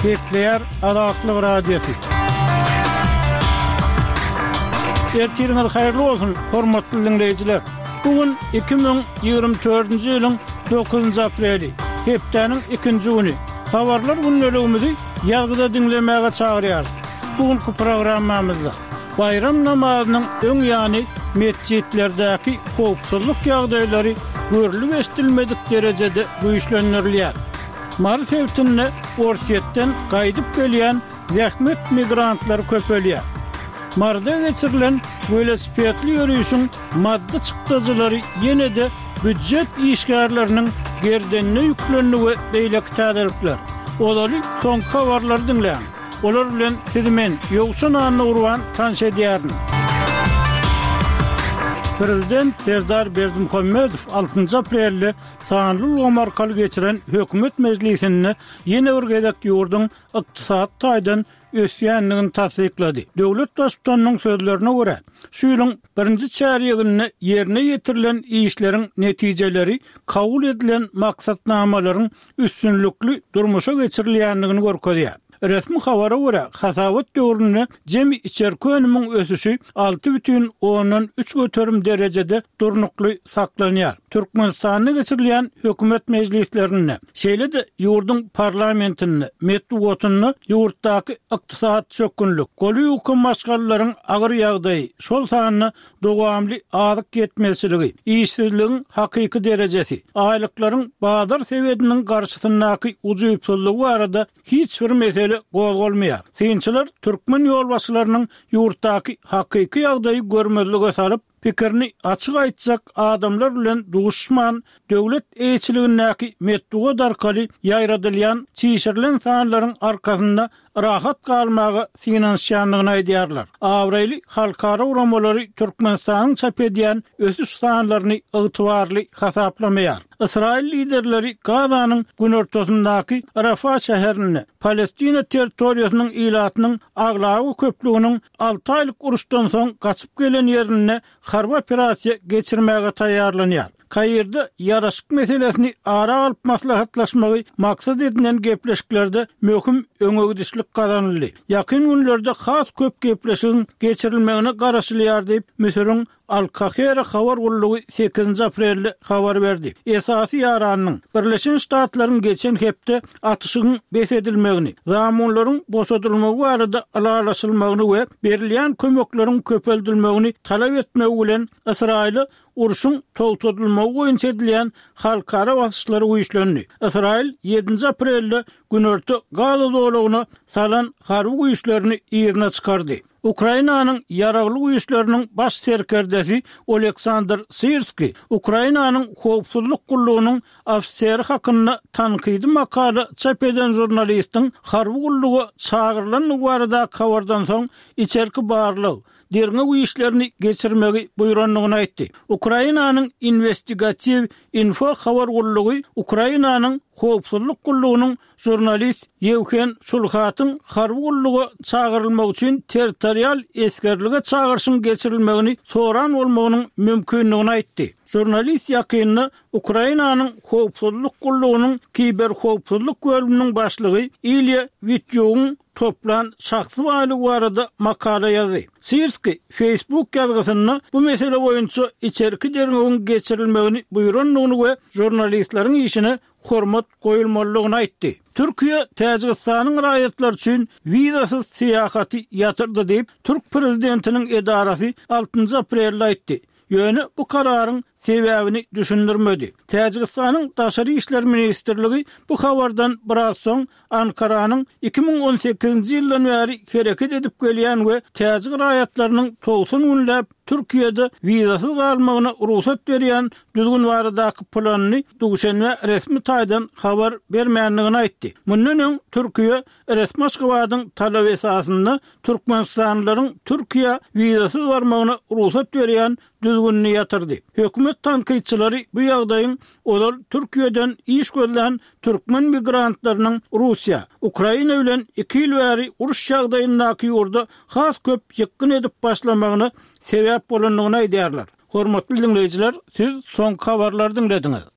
Bekleyer Azatlyk Radiosu. Ertiriniz hayırlı olsun, hormatly dinleyijiler. Bugün 2024-nji ýylyň 9 apreli, hepdeniň 2-nji güni. Habarlar günlüğümüzü ýazgyda dinlemäge çagyrýar. Bugünkü programmamyzda bayram namazynyň öň ýany mescitlerdäki howpsuzlyk ýagdaýlary görülip estilmedik derejede güýçlendirilýär. Mart ewtinde Orsiýetden gaýdyp gelýän zähmet migrantlar köpelýär. Marda geçirilen velosipedli yürüyüşün maddi çıktıcıları yine de büdjet işgärlerinin gerdenine yüklendiği beýleki täzelikler. Olary son habarlar dinleyin. Olar bilen sizmen ýogşan anyny urwan tanış edýärin. Prezident Serdar Berdimuhammedow 6 aprelde sanly omarkaly geçiren hökümet meclisinde ýene bir gezek ýurdun ykdysat taýdan ösýänligini tasdiklady. Döwlet başçysynyň sözlerine görä, şu ýylyň 1-nji çäreginde ýerine ýetirilen işleriň netijeleri kabul edilen maksatnamalaryň üstünlükli durmuşa geçirilýänligini görkezýär. Resmi habara görä, hasawat döwründe jemi içerki önümiň ösüşi 6,3 göterim derejede durnukly saklanýar. Türkmenistanda geçirilýän hökümet meclislerinde, şeýle-de ýurdun parlamentinde, metbuatyny ýurtdaky ykdysat çökünlük, goly hukum başgallaryň agyr ýagdaýy, şol sanyny dowamly azyk ketmesiligi, işsizligiň hakyky derejesi, aýlyklaryň bazar sebediniň garşysyndaky ujuýpsuzlygy arada hiç bir mesele gol-golmaýar. Synçylar türkmen ýolbaşçylarynyň ýurtdaky hakyky ýagdaýy görmezlige salyp, pikirini açyk aýtsak, adamlar bilen duşman döwlet eýçiligindäki metduga darkaly ýaýradylýan çiğşirilen sanlaryň arkasynda rahat galmagy finansiýanlygyny aýdýarlar. Awrayly halkara uramalary Türkmenistanyň çap edýän ösüş sanlaryny ygtybarly hasaplamaýar. İsrail liderleri Gazanyň günortasyndaky Rafah şäherini Palestina territoriýasynyň ilatynyň aglagy köplüğiniň 6 aýlyk uruşdan soň gaçyp gelen ýerine harby operasiýa geçirmäge taýýarlanýar. Kaýyrda ýaraşyk meselesini ara alyp maslahatlaşmagy maksat edilen gepleşiklerde möhüm öňegidişlik kazanyldy. Ýakyn günlerde has köp gepleşigiň geçirilmegine garaşylýar diýip Misiriň Al-Kahira habar gullugy 8 aprelde habar berdi. Esasy ýaranyň Birleşen Ştatlaryň geçen hepde atyşygyň besedilmegini, zamanlaryň boşadylmagy barada alalaşylmagyny we berilýän kömeklaryň köpeldilmegini talap etmegi bilen Israýly uruşun togtadylmagy boýunça edilýän halkara basışlary güýçlendi. Israýil 7 aprelde günorta Gaza dowlagyna salan harby güýçlerini ýerine çykardy. Ukrainanyň ýaragly güýçleriniň baş serkerdesi Oleksandr Sirski, Ukrainanyň howpsuzlyk gullugynyň ofiseri hakynda tankydy makaly çap eden jurnalistiň harby gullugy çagyrylanyň barada habardan soň içerki barlyk derňe güýçlerini geçirmegi buýranlygyny aýtdy. Ukrainanyň investigativ info habar gullugy Ukrainanyň howpsuzlyk gullugynyň jurnalist Yevhen Şulhatyň harby gullugy çagyrylmak üçin territorial eskerlige çagyrşyň geçirilmegini soran bolmagynyň mümkinligini aýtdy. Jurnalist ýakyny Ukrainanyň howpsuzlyk gullugynyň kiber howpsuzlyk bölüminiň başlygy Ilya Vityowyň toplan şahsy baýlygy barada makala ýazdy. Sirski Facebook ýazgysyny bu mesele boýunça içerki derňegiň geçirilmegini buýranlygyny we jurnalistleriň işine hormat goýulmalygyny aýtdy. Türkiýe Täjikistanyň raýatlar üçin wizasyz seýahaty ýatyrdy diýip Türk prezidentiniň edarasy 6 aprelde aýtdy. Ýöne bu kararyň sebäbini düşündirmedi. Täjikistanyň Daşary işler ministrligi bu habardan biraz soň Ankaranyň 2018-nji ýyldan bäri hereket edip gelýän we täjik raýatlarynyň 90 günläp Türkiýede wizasyz almagyna ruhsat berýän düzgün baradaky planyny duşenme resmi taýdan habar bermänligini aýtdy. Mundan öň Türkiýe resmi Aşgabatyň talap esasynda Türkmenistanlylaryň Türkiýe wizasyz barmagyna ruhsat berýän düzgünni ýatyrdy. Hökümet tanqidçilari bu ýagdaýyň olar Türkiýeden iş görlen türkmen migrantlarynyň Russiýa, Ukraina bilen 2 ýyl bäri uruş ýagdaýyndaky ýurda has köp ýykyn edip başlamagyny sebäp bolanlygyny aýdýarlar. Hormatly dinleyijiler, siz soň habarlary dinlediňiz.